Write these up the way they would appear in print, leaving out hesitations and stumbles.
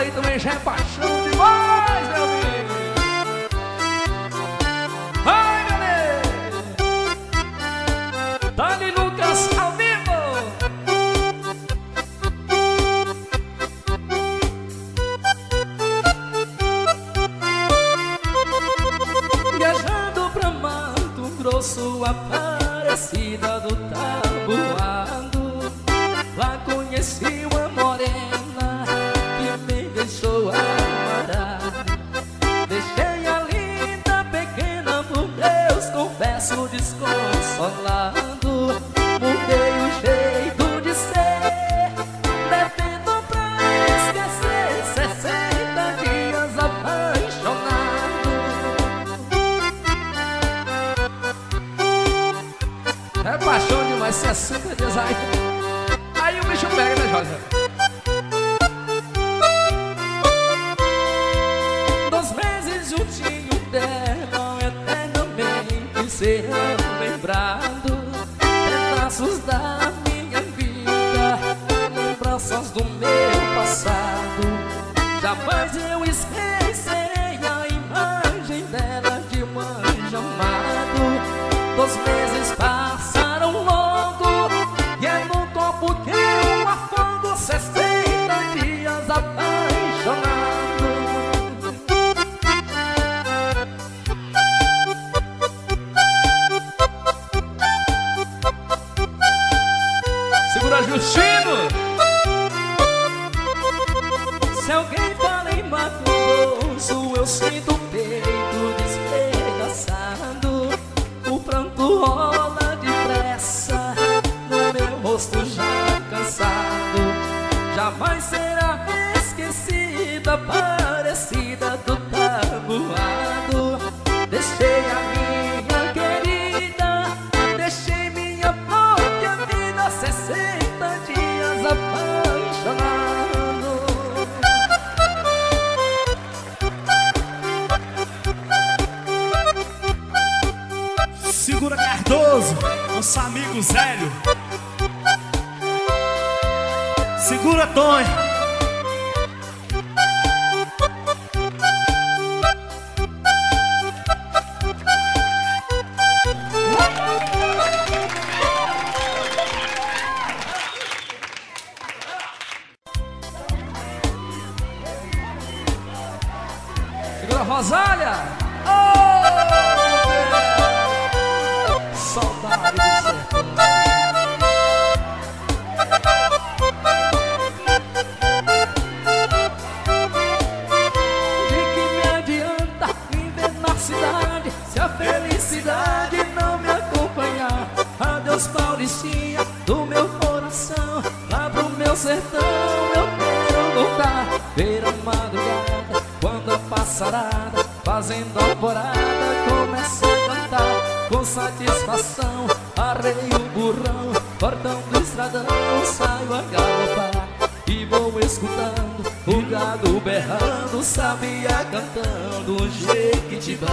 aí também já é paixão demais, meu amigo. Ai, meu Deus. Dani Lucas ao vivo. Viajando pra Mato Grosso, Aparecida do Taboado, lá conheci uma morena que me deixou amarrar. Deixei a linda pequena por Deus, confesso desconsolado. Mudei o jeito de ser, devendo pra esquecer 60 dias apaixonado. É paixão demais, 60 dias aí o bicho pega, né, Jorge? 2 meses juntinho dela, eternamente serão lembrado. Pedaços da minha vida, lembranças do meu passado. Jamais eu esquecerei a imagem dela de um anjo amado. 2 meses passaram logo, e é no copo que eu afogo 60 dias apaixonado. Segura Justino. Se alguém fala em Mato Grosso, eu sinto o peito despedaçado. O pranto rola depressa no meu rosto já cansado. Jamais será esquecida, Aparecida do Taboado. Deixei a minha querida, deixei minha própria vida, 60 dias apaixonado. Segura Cardoso, nosso amigo Zélio. Segura Tonho. Segura Rosália. Oh, saudade do sertão. De que me adianta viver na cidade se a felicidade não me acompanhar? Adeus, Paulistinha do meu coração, lá pro meu sertão eu quero voltar. Ver a madrugada quando a passarada fazendo alvorada começa a cantar. Com satisfação arreio o burrão, portão do estradão saio a galopar. E vou escutando o gado berrando, sabia cantando, Jequitibá.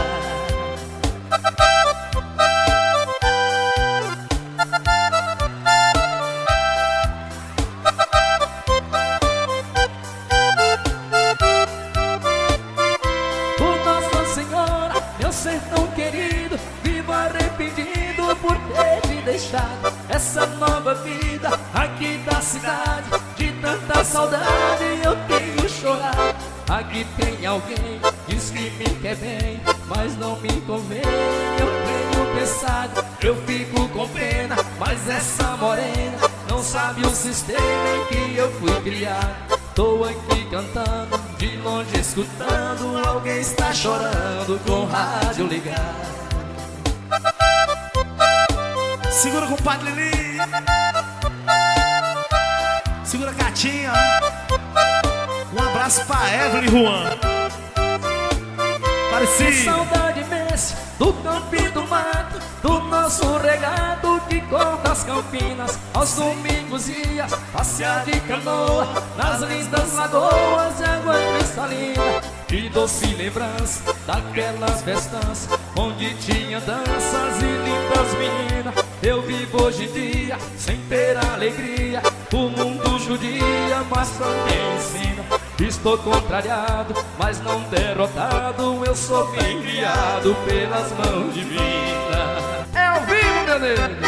Por Nossa Senhora, meu sertão querido, vivo arrependido por ter te deixado. Essa nova vida aqui da cidade, de tanta saudade eu tenho chorado. Aqui tem alguém, diz que me quer bem, mas não me convém. Eu tenho pensado, eu fico com pena, mas essa morena não sabe o sistema em que eu fui criado. Tô aqui cantando, de longe escutando, alguém está chorando com o rádio ligado. Segura com o Padre Lili. Segura Catinha. Um abraço pra Evelyn e Juan. Parecido. Saudade imensa do campo e do mato, do nosso regado que corta as campinas. Aos domingos ia passear de canoa nas lindas lagoas de água cristalina. Que doce lembrança daquelas festanças onde tinha danças e lindas meninas. Eu vivo hoje em dia sem ter alegria, o mundo judia, mas também ensina. Estou contrariado, mas não derrotado. Eu sou bem criado pelas mãos divinas. É ao vivo, meu nego.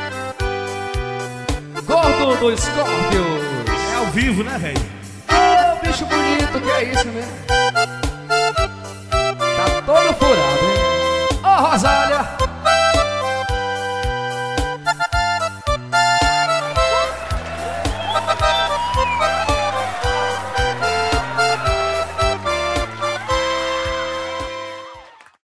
Gordo do Scorpio. É ao vivo, né, velho? Ô, bicho bonito, que é isso, né?